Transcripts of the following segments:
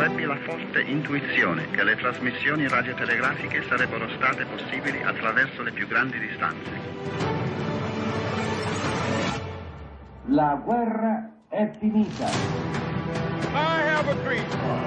Ebbi la forte intuizione che le trasmissioni radiotelegrafiche sarebbero state possibili attraverso le più grandi distanze. La guerra è finita. I have a dream.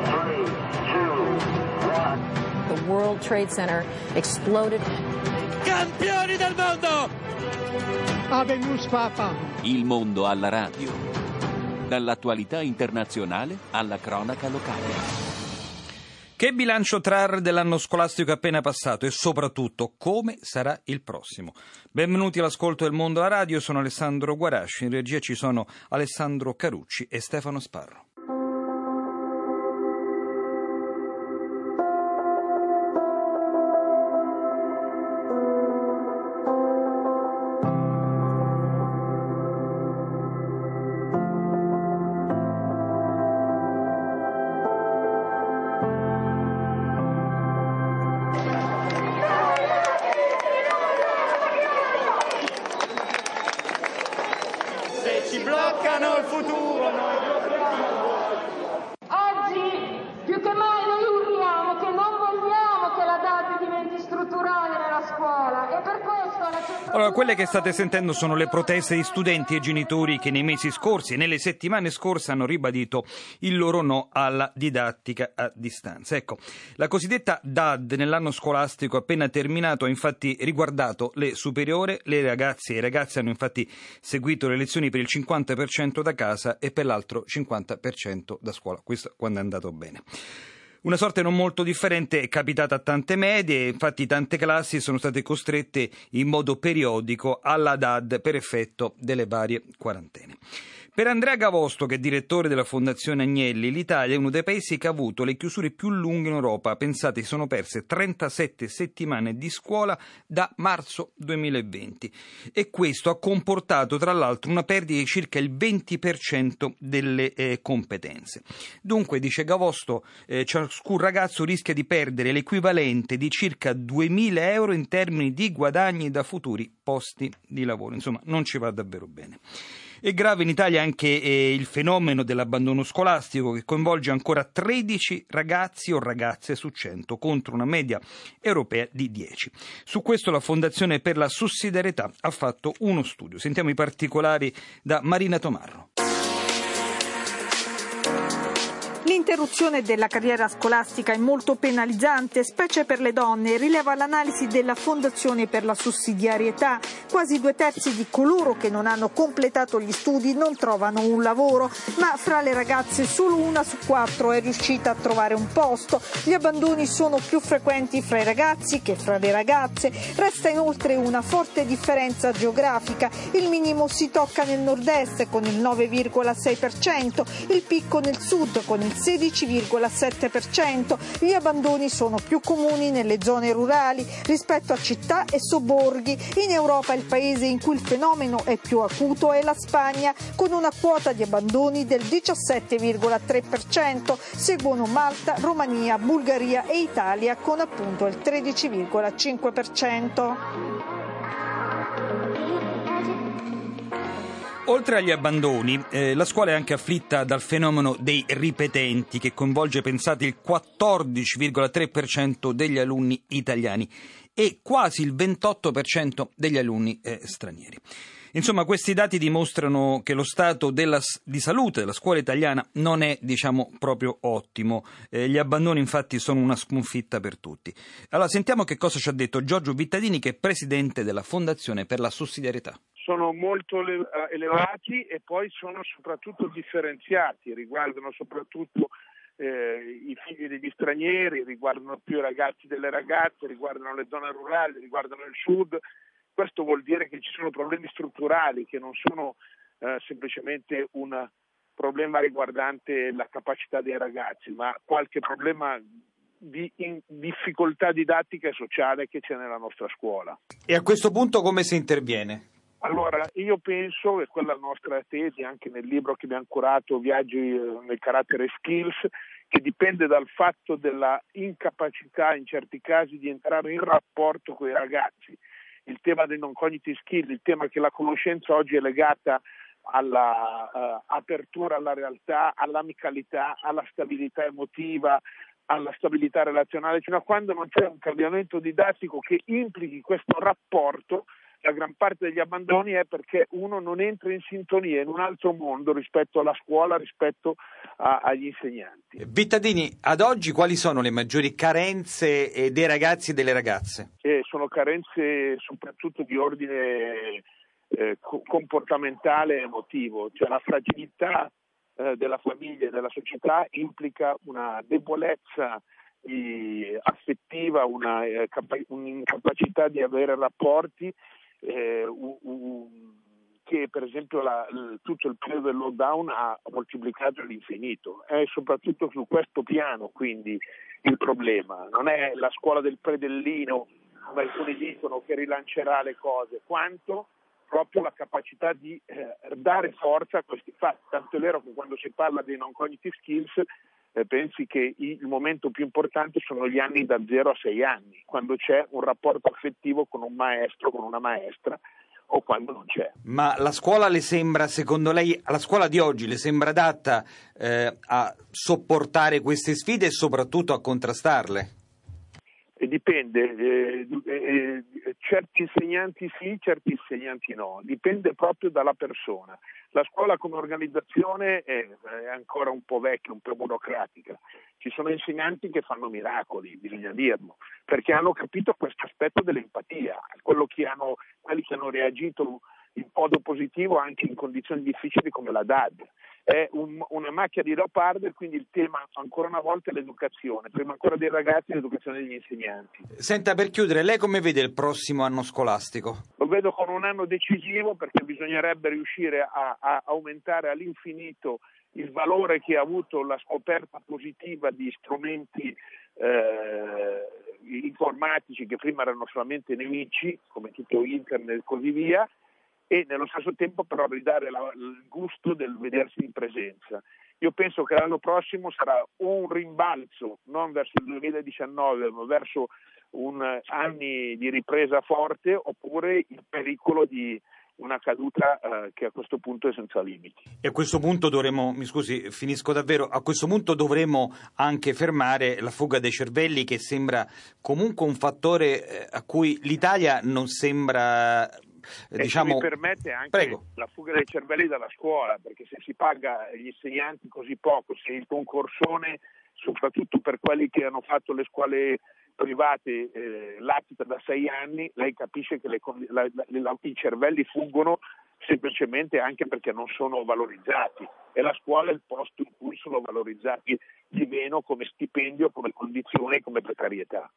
3, 2, 1. The World Trade Center exploded. Campioni del mondo! Habemus Papa. Il mondo alla radio. Dall'attualità internazionale alla cronaca locale. Che bilancio trarre dell'anno scolastico appena passato e soprattutto come sarà il prossimo? Benvenuti all'ascolto del Mondo alla Radio, sono Alessandro Guarasci, in regia ci sono Alessandro Carucci e Stefano Sparro. Ci bloccano il futuro, noi Oggi più che mai noi urliamo che non vogliamo che la DAD diventi strutturale nella scuola e per questo la centrale... Allora, quelle che state sentendo sono le proteste di studenti e genitori che nei mesi scorsi e nelle settimane scorse hanno ribadito il loro no alla didattica a distanza. Ecco, la cosiddetta DAD nell'anno scolastico appena terminato ha infatti riguardato le superiori, le ragazze e i ragazzi hanno infatti seguito le lezioni per il 50% da casa e per l'altro 50% da scuola, questo quando è andato bene. Una sorte non molto differente è capitata a tante medie, infatti tante classi sono state costrette in modo periodico alla DAD per effetto delle varie quarantene. Per Andrea Gavosto, che è direttore della Fondazione Agnelli, l'Italia è uno dei paesi che ha avuto le chiusure più lunghe in Europa. Pensate, si sono perse 37 settimane di scuola da marzo 2020 e questo ha comportato tra l'altro una perdita di circa il 20% delle competenze. Dunque, dice Gavosto, ciascun ragazzo rischia di perdere l'equivalente di circa 2.000 euro in termini di guadagni da futuri posti di lavoro. Insomma, non ci va davvero bene. È grave in Italia anche il fenomeno dell'abbandono scolastico che coinvolge ancora 13 ragazzi o ragazze su 100 contro una media europea di 10. Su questo la Fondazione per la Sussidiarietà ha fatto uno studio. Sentiamo i particolari da Marina Tomarro. L'interruzione della carriera scolastica è molto penalizzante, specie per le donne, rileva l'analisi della Fondazione per la Sussidiarietà. Quasi 2/3 di coloro che non hanno completato gli studi non trovano un lavoro, ma fra le ragazze solo 1 su 4 è riuscita a trovare un posto. Gli abbandoni sono più frequenti fra i ragazzi che fra le ragazze. Resta inoltre una forte differenza geografica. Il minimo si tocca nel nord-est con il 9,6%, il picco nel sud con il 16,7%. Gli abbandoni sono più comuni nelle zone rurali rispetto a città e sobborghi. In Europa il paese in cui il fenomeno è più acuto è la Spagna, con una quota di abbandoni del 17,3%. Seguono Malta, Romania, Bulgaria e Italia con appunto il 13,5%. Oltre agli abbandoni, la scuola è anche afflitta dal fenomeno dei ripetenti che coinvolge, pensate, il 14,3% degli alunni italiani e quasi il 28% degli alunni stranieri. Insomma, questi dati dimostrano che lo stato di salute della scuola italiana non è, proprio ottimo. Gli abbandoni, infatti, sono una sconfitta per tutti. Allora, sentiamo che cosa ci ha detto Giorgio Vittadini, che è presidente della Fondazione per la Sussidiarietà. Sono molto elevati e poi sono soprattutto differenziati, riguardano soprattutto i figli degli stranieri, riguardano più i ragazzi delle ragazze, riguardano le zone rurali, riguardano il sud. Questo vuol dire che ci sono problemi strutturali che non sono semplicemente un problema riguardante la capacità dei ragazzi, ma qualche problema di difficoltà didattica e sociale che c'è nella nostra scuola. E a questo punto come si interviene? Allora, io penso, e quella è la nostra tesi anche nel libro che abbiamo curato, Viaggi nel carattere skills, che dipende dal fatto della incapacità in certi casi di entrare in rapporto con i ragazzi. Il tema dei non cognitive skill, il tema che la conoscenza oggi è legata alla apertura alla realtà, all'amicalità, alla stabilità emotiva, alla stabilità relazionale, fino a quando non c'è un cambiamento didattico che implichi questo rapporto. La gran parte degli abbandoni è perché uno non entra in sintonia in un altro mondo rispetto alla scuola, rispetto agli insegnanti. Vittadini, ad oggi quali sono le maggiori carenze dei ragazzi e delle ragazze? Sono carenze soprattutto di ordine comportamentale e emotivo, cioè la fragilità della famiglia e della società implica una debolezza affettiva, un'incapacità di avere rapporti che per esempio tutto il periodo del lockdown ha moltiplicato all'infinito. È soprattutto su questo piano quindi il problema, non è la scuola del predellino, come alcuni dicono, che rilancerà le cose, quanto proprio la capacità di dare forza a questi fatti. Tanto è vero che quando si parla dei non cognitive skills pensi che il momento più importante sono gli anni da 0 a 6 anni, quando c'è un rapporto affettivo con un maestro, con una maestra, o quando non c'è. Ma la scuola le sembra, secondo lei, la scuola di oggi le sembra adatta a sopportare queste sfide e soprattutto a contrastarle? Dipende, certi insegnanti sì, certi insegnanti no, dipende proprio dalla persona. La scuola come organizzazione è ancora un po' vecchia, un po' burocratica. Ci sono insegnanti che fanno miracoli, bisogna dirlo, perché hanno capito questo aspetto dell'empatia, quelli che hanno reagito in modo positivo anche in condizioni difficili come la DAD. È una macchia di leopardo e quindi il tema ancora una volta è l'educazione, prima ancora dei ragazzi l'educazione degli insegnanti. Senta, per chiudere, lei come vede il prossimo anno scolastico? Lo vedo come un anno decisivo perché bisognerebbe riuscire a aumentare all'infinito il valore che ha avuto la scoperta positiva di strumenti informatici che prima erano solamente nemici, come tutto internet e così via, e nello stesso tempo però ridare il gusto del vedersi in presenza. Io penso che l'anno prossimo sarà un rimbalzo, non verso il 2019, ma verso anni di ripresa forte, oppure il pericolo di una caduta che a questo punto è senza limiti. E a questo punto dovremo, mi scusi, finisco davvero, a questo punto dovremo anche fermare la fuga dei cervelli, che sembra comunque un fattore a cui l'Italia non sembra... mi permette anche Prego. La fuga dei cervelli dalla scuola, perché se si paga gli insegnanti così poco, se il concorsone, soprattutto per quelli che hanno fatto le scuole private, latita da 6 anni, lei capisce che i cervelli fuggono semplicemente anche perché non sono valorizzati, e la scuola è il posto in cui sono valorizzati di meno come stipendio, come condizione, come precarietà.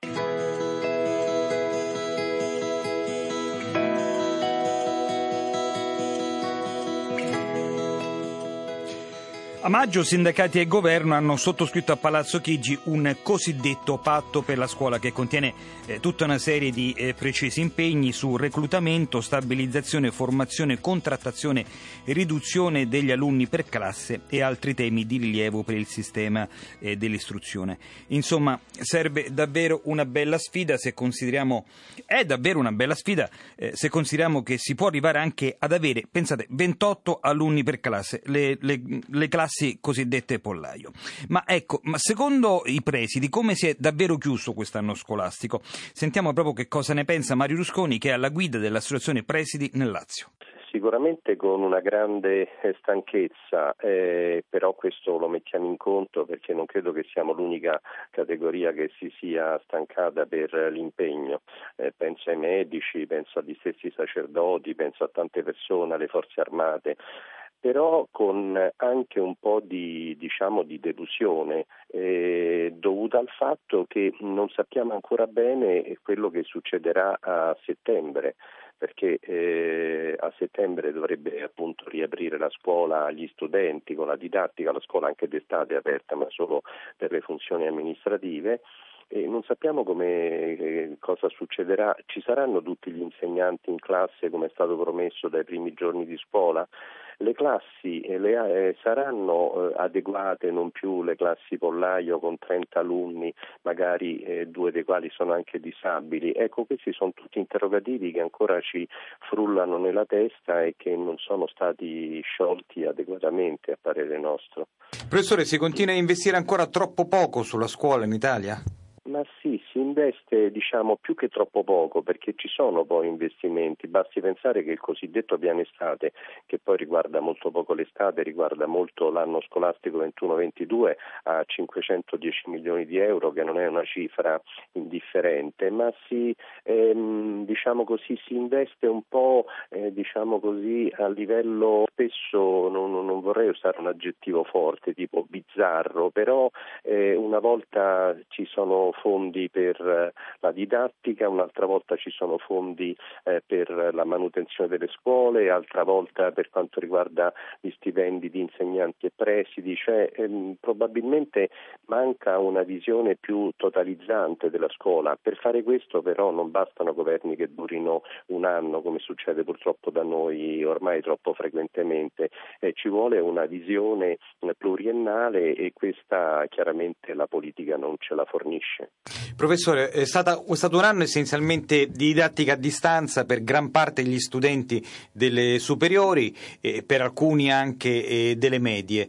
A maggio sindacati e governo hanno sottoscritto a Palazzo Chigi un cosiddetto patto per la scuola che contiene tutta una serie di precisi impegni su reclutamento, stabilizzazione, formazione, contrattazione e riduzione degli alunni per classe e altri temi di rilievo per il sistema dell'istruzione. Insomma, serve davvero una bella sfida se consideriamo che si può arrivare anche ad avere, pensate, 28 alunni per classe, le classi cosiddette pollaio. Ma secondo i presidi, come si è davvero chiuso quest'anno scolastico? Sentiamo proprio che cosa ne pensa Mario Rusconi, che è alla guida dell'associazione presidi nel Lazio. Sicuramente con una grande stanchezza, però questo lo mettiamo in conto perché non credo che siamo l'unica categoria che si sia stancata per l'impegno. Penso ai medici, penso agli stessi sacerdoti, penso a tante persone, alle forze armate. Però con anche un po' di delusione dovuta al fatto che non sappiamo ancora bene quello che succederà a settembre, perché a settembre dovrebbe appunto riaprire la scuola agli studenti con la didattica, la scuola anche d'estate è aperta ma solo per le funzioni amministrative. E non sappiamo cosa succederà. Ci saranno tutti gli insegnanti in classe come è stato promesso dai primi giorni di scuola? le classi saranno adeguate, non più le classi pollaio con 30 alunni, magari 2 dei quali sono anche disabili. Ecco, questi sono tutti interrogativi che ancora ci frullano nella testa e che non sono stati sciolti adeguatamente, a parere nostro. Professore, si continua a investire ancora troppo poco sulla scuola in Italia? Ma sì, si investe più che troppo poco, perché ci sono poi investimenti. Basti pensare che il cosiddetto piano estate, che poi riguarda molto poco l'estate, riguarda molto l'anno scolastico 21-22, ha 510 milioni di euro, che non è una cifra indifferente, ma si investe un po' a livello, spesso non vorrei usare un aggettivo forte, tipo bizzarro, però una volta ci sono fondi per la didattica, un'altra volta ci sono fondi per la manutenzione delle scuole, altra volta per quanto riguarda gli stipendi di insegnanti e presidi, probabilmente manca una visione più totalizzante della scuola. Per fare questo però non bastano governi che durino un anno, come succede purtroppo da noi ormai troppo frequentemente, ci vuole una visione pluriennale e questa chiaramente la politica non ce la fornisce. Professore, è stato un anno essenzialmente di didattica a distanza per gran parte degli studenti delle superiori e per alcuni anche delle medie,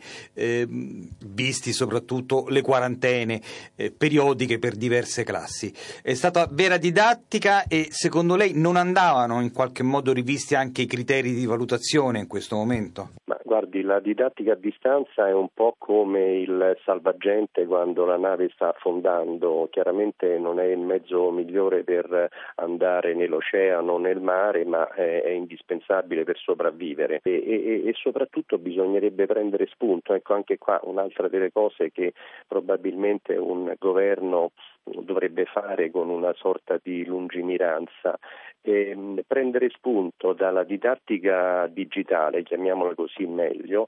visti soprattutto le quarantene periodiche per diverse classi. È stata vera didattica e secondo lei non andavano in qualche modo rivisti anche i criteri di valutazione in questo momento? Ma guardi, la didattica a distanza è un po' come il salvagente quando la nave sta affondando. Chiaramente non è il mezzo migliore per andare nell'oceano, nel mare, ma è indispensabile per sopravvivere e soprattutto bisognerebbe prendere spunto. Ecco, anche qua un'altra delle cose che probabilmente un governo dovrebbe fare con una sorta di lungimiranza, prendere spunto dalla didattica digitale, chiamiamola così meglio,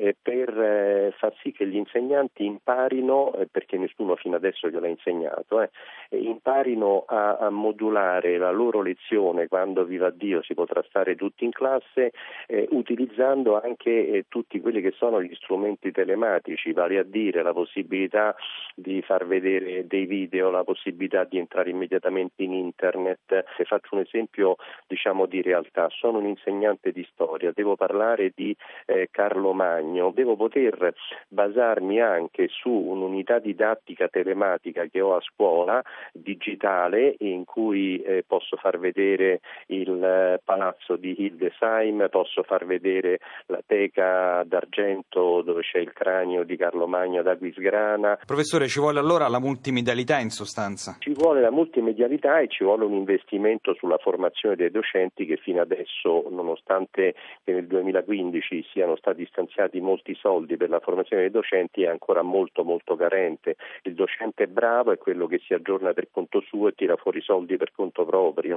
per far sì che gli insegnanti imparino, perché nessuno fino adesso gliel'ha insegnato, imparino a modulare la loro lezione quando viva Dio si potrà stare tutti in classe, utilizzando anche tutti quelli che sono gli strumenti telematici, vale a dire la possibilità di far vedere dei video, la possibilità di entrare immediatamente in internet. Se faccio un esempio di realtà, sono un insegnante di storia, devo parlare di Carlo Magno, devo poter basarmi anche su un'unità didattica telematica che ho a scuola, digitale, in cui posso far vedere il palazzo di Hildesheim, posso far vedere la teca d'argento dove c'è il cranio di Carlo Magno ad Aquisgrana. Professore, ci vuole allora la multimedialità in sostanza? Ci vuole la multimedialità e ci vuole un investimento sulla formazione dei docenti che fino adesso, nonostante che nel 2015 siano stati stanziati molti soldi per la formazione dei docenti, è ancora molto molto carente. Il docente bravo è quello che si aggiorna per conto suo e tira fuori soldi per conto proprio.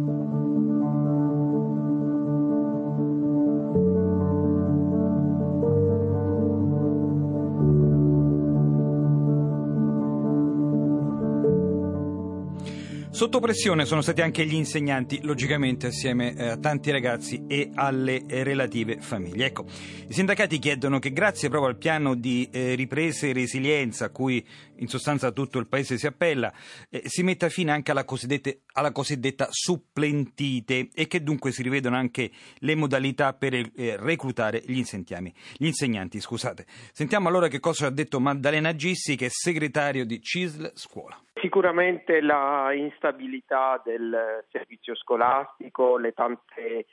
Sotto pressione sono stati anche gli insegnanti, logicamente assieme a tanti ragazzi e alle relative famiglie. Ecco, i sindacati chiedono che grazie proprio al piano di ripresa e resilienza a cui in sostanza tutto il paese si appella, si metta fine anche alla cosiddetta supplentite e che dunque si rivedano anche le modalità per reclutare gli insegnanti. Sentiamo allora che cosa ha detto Maddalena Gissi, che è segretario di CISL Scuola. Sicuramente la instabilità del servizio scolastico, le tante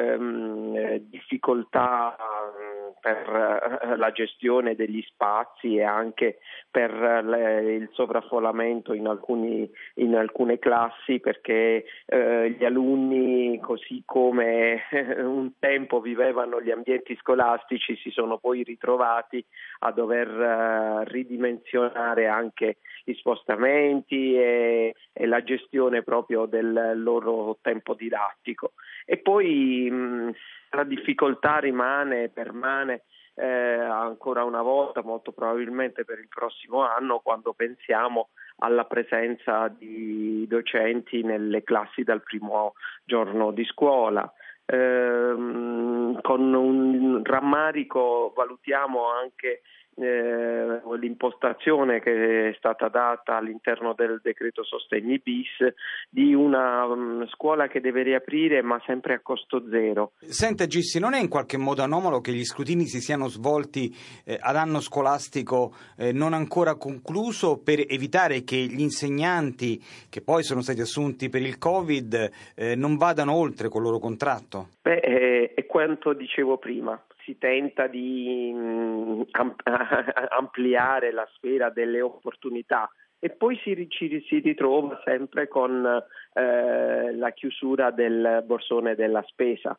difficoltà per la gestione degli spazi e anche per il sovraffollamento in alcune classi, perché gli alunni, così come un tempo vivevano gli ambienti scolastici, si sono poi ritrovati a dover ridimensionare anche gli spostamenti e la gestione proprio del loro tempo didattico. E poi la difficoltà permane ancora una volta, molto probabilmente per il prossimo anno, quando pensiamo alla presenza di docenti nelle classi dal primo giorno di scuola. con un rammarico valutiamo anche l'impostazione che è stata data all'interno del decreto sostegni bis di una scuola che deve riaprire ma sempre a costo zero. Senta Gissi, non è in qualche modo anomalo che gli scrutini si siano svolti ad anno scolastico non ancora concluso per evitare che gli insegnanti che poi sono stati assunti per il Covid non vadano oltre col loro contratto? È quanto dicevo prima. Si tenta di ampliare la sfera delle opportunità e poi si ritrova sempre con la chiusura del borsone della spesa.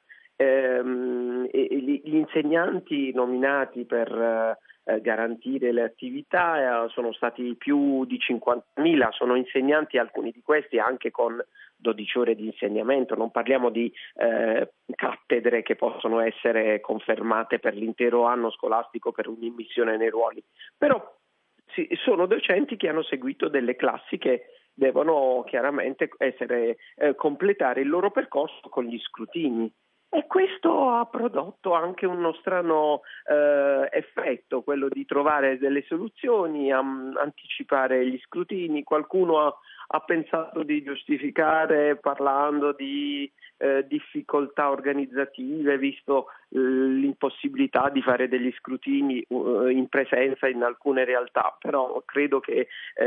Gli insegnanti nominati per garantire le attività sono stati più di 50.000, sono insegnanti, alcuni di questi anche con 12 ore di insegnamento, non parliamo di cattedre che possono essere confermate per l'intero anno scolastico per un'immissione nei ruoli, però sono docenti che hanno seguito delle classi che devono chiaramente completare il loro percorso con gli scrutini. E questo ha prodotto anche uno strano effetto, quello di trovare delle soluzioni, anticipare gli scrutini. Qualcuno ha pensato di giustificare parlando di difficoltà organizzative, visto l'impossibilità di fare degli scrutini in presenza in alcune realtà, però credo che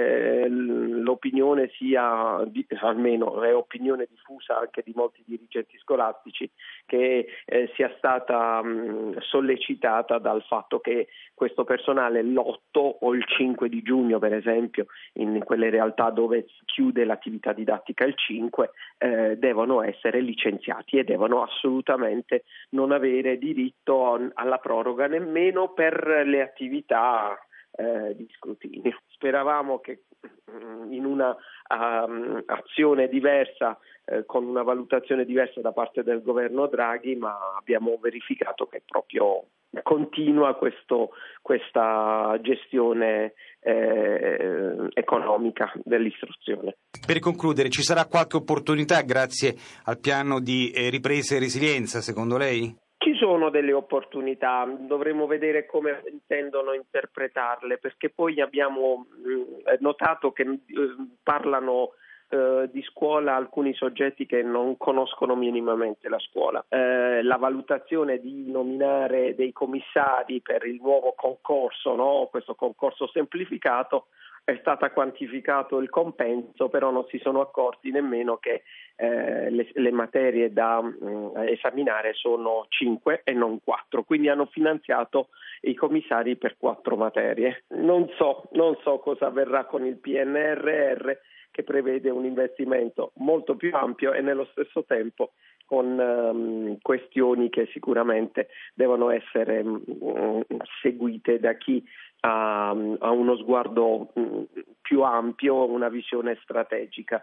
l'opinione sia, almeno è opinione diffusa anche di molti dirigenti scolastici, che sia stata sollecitata dal fatto che questo personale l'8 o il 5 di giugno, per esempio, in quelle realtà dove si chiude l'attività didattica il 5, devono essere licenziati e devono assolutamente non avere diritto alla proroga nemmeno per le attività di scrutinio. Speravamo che in una azione diversa, con una valutazione diversa da parte del governo Draghi, ma abbiamo verificato che proprio continua questa gestione economica dell'istruzione. Per concludere, ci sarà qualche opportunità grazie al piano di ripresa e resilienza, secondo lei? Ci sono delle opportunità, dovremo vedere come intendono interpretarle, perché poi abbiamo notato che parlano di scuola alcuni soggetti che non conoscono minimamente la scuola. La valutazione di nominare dei commissari per il nuovo concorso, no? Questo concorso semplificato, è stata quantificato il compenso, però non si sono accorti nemmeno che le materie da esaminare sono 5 e non 4, quindi hanno finanziato i commissari per 4 materie. Non so cosa avverrà con il PNRR, che prevede un investimento molto più ampio e nello stesso tempo con questioni che sicuramente devono essere seguite da chi ha uno sguardo più ampio, una visione strategica.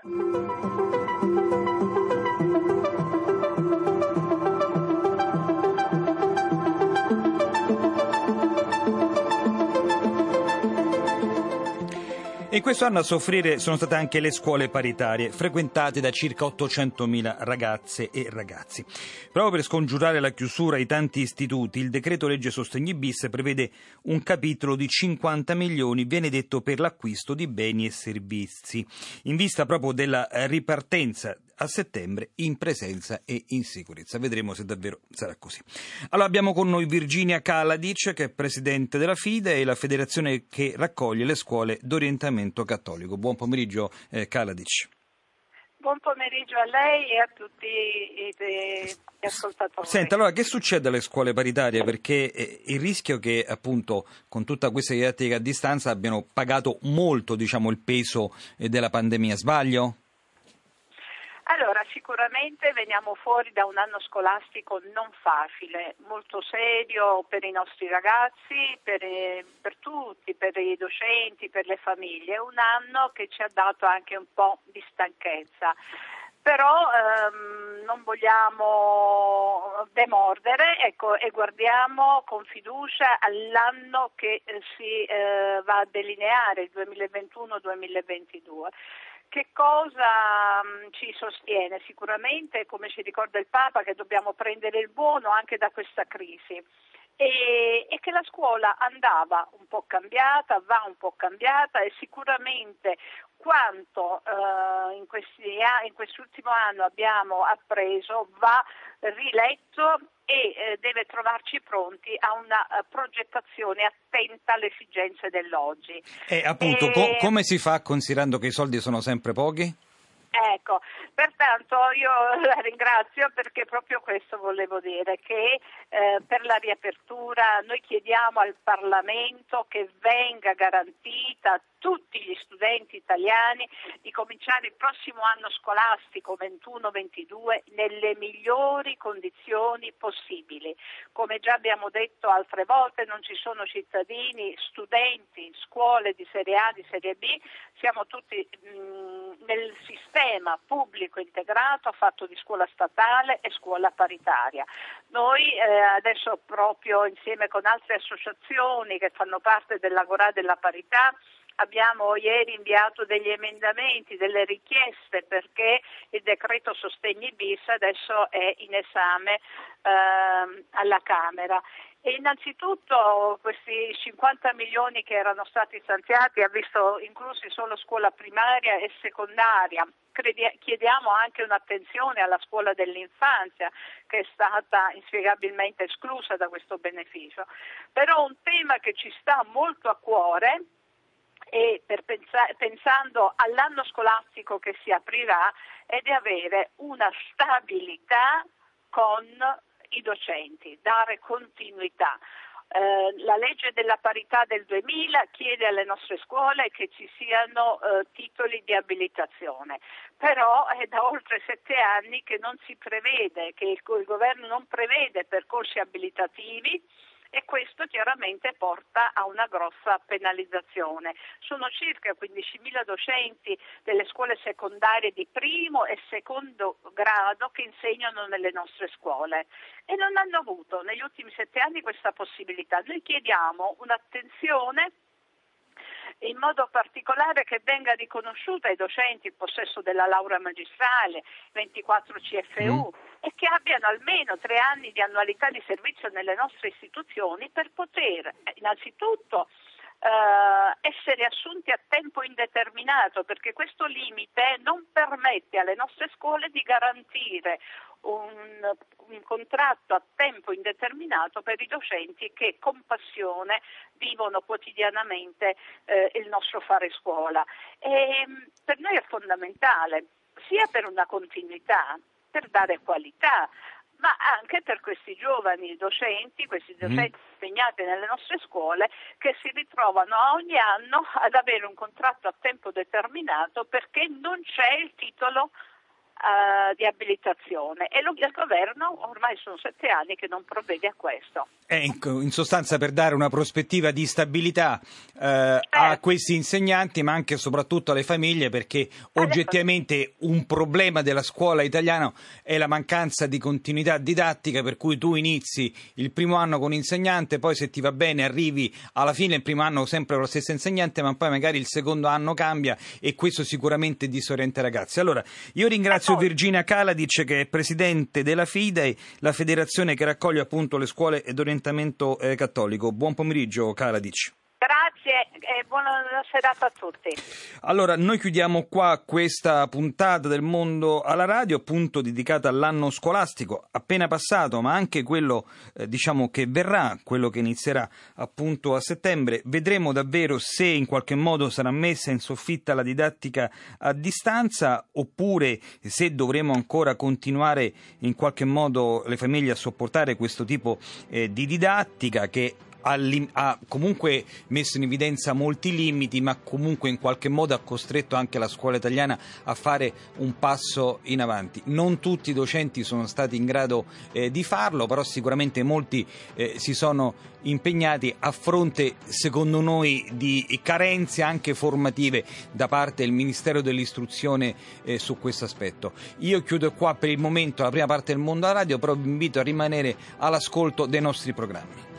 E in questo anno a soffrire sono state anche le scuole paritarie, frequentate da circa 800.000 ragazze e ragazzi. Proprio per scongiurare la chiusura di tanti istituti, il decreto legge sostegni bis prevede un capitolo di 50 milioni, viene detto, per l'acquisto di beni e servizi, in vista proprio della ripartenza a settembre in presenza e in sicurezza. Vedremo se davvero sarà così. Allora abbiamo con noi Virginia Kaladic, che è presidente della FIDE e la federazione che raccoglie le scuole d'orientamento cattolico. Buon pomeriggio Kaladic. Buon pomeriggio a lei e a tutti gli ascoltatori. Senta, allora che succede alle scuole paritarie? Perché il rischio che appunto con tutta questa didattica a distanza abbiano pagato molto, il peso della pandemia, sbaglio? Allora, sicuramente veniamo fuori da un anno scolastico non facile, molto serio per i nostri ragazzi, per tutti, per i docenti, per le famiglie. Un anno che ci ha dato anche un po' di stanchezza. Però non vogliamo demordere, e guardiamo con fiducia all'anno che si va a delineare, il 2021-2022. Che cosa ci sostiene? Sicuramente, come ci ricorda il Papa, che dobbiamo prendere il buono anche da questa crisi. E che la scuola andava un po' cambiata, va un po' cambiata, e sicuramente quanto in quest'ultimo anno abbiamo appreso va riletto e deve trovarci pronti a una progettazione attenta alle esigenze dell'oggi. Appunto, come si fa considerando che i soldi sono sempre pochi? Ecco, pertanto io la ringrazio, perché proprio questo volevo dire, che per la riapertura noi chiediamo al Parlamento che venga garantita a tutti gli studenti italiani di cominciare il prossimo anno scolastico 21-22 nelle migliori condizioni possibili. Come già abbiamo detto altre volte, non ci sono cittadini, studenti, scuole di serie A, di serie B, siamo tutti nel sistema pubblico integrato fatto di scuola statale e scuola paritaria. Noi adesso, proprio insieme con altre associazioni che fanno parte dell'Agorà della Parità, abbiamo ieri inviato degli emendamenti, delle richieste, perché il decreto Sostegni bis adesso è in esame alla Camera. E innanzitutto questi 50 milioni che erano stati stanziati ha visto inclusi solo scuola primaria e secondaria. Chiediamo anche un'attenzione alla scuola dell'infanzia, che è stata inspiegabilmente esclusa da questo beneficio. Però un tema che ci sta molto a cuore, e pensando all'anno scolastico che si aprirà, è di avere una stabilità con i docenti, dare continuità. La legge della parità del 2000 chiede alle nostre scuole che ci siano titoli di abilitazione, però è da oltre 7 anni che non si prevede, che il governo non prevede percorsi abilitativi, e questo chiaramente porta a una grossa penalizzazione. Sono circa 15.000 docenti delle scuole secondarie di primo e secondo grado che insegnano nelle nostre scuole e non hanno avuto negli ultimi 7 anni questa possibilità. Noi chiediamo un'attenzione in modo particolare che venga riconosciuta ai docenti il possesso della laurea magistrale, 24 CFU, e che abbiano almeno 3 anni di annualità di servizio nelle nostre istituzioni per poter innanzitutto essere assunti a tempo indeterminato, perché questo limite non permette alle nostre scuole di garantire un contratto a tempo indeterminato per i docenti che con passione vivono quotidianamente il nostro fare scuola. E per noi è fondamentale, sia per una continuità, per dare qualità, ma anche per questi giovani docenti, impegnati nelle nostre scuole, che si ritrovano ogni anno ad avere un contratto a tempo determinato perché non c'è il titolo di abilitazione, e il governo ormai sono 7 anni che non provvede a questo. In sostanza, per dare una prospettiva di stabilità a questi insegnanti, ma anche e soprattutto alle famiglie, perché oggettivamente un problema della scuola italiana è la mancanza di continuità didattica, per cui tu inizi il primo anno con un insegnante, poi se ti va bene arrivi alla fine del primo anno sempre con lo stesso insegnante, ma poi magari il secondo anno cambia, e questo sicuramente disorienta i ragazzi. Allora, io ringrazio Virginia Kaladic, che è presidente della FIDE, la federazione che raccoglie appunto le scuole d'orientamento cattolico. Buon pomeriggio, Kaladic. Grazie e buona serata a tutti. Allora, noi chiudiamo qua questa puntata del Mondo alla Radio, appunto dedicata all'anno scolastico appena passato, ma anche quello che verrà, quello che inizierà appunto a settembre. Vedremo davvero se in qualche modo sarà messa in soffitta la didattica a distanza, oppure se dovremo ancora continuare in qualche modo le famiglie a sopportare questo tipo di didattica che ha comunque messo in evidenza molti limiti, ma comunque in qualche modo ha costretto anche la scuola italiana a fare un passo in avanti. Non tutti i docenti sono stati in grado di farlo, però sicuramente molti si sono impegnati a fronte, secondo noi, di carenze anche formative da parte del Ministero dell'Istruzione su questo aspetto. Io chiudo qua per il momento la prima parte del Mondo alla Radio, però vi invito a rimanere all'ascolto dei nostri programmi.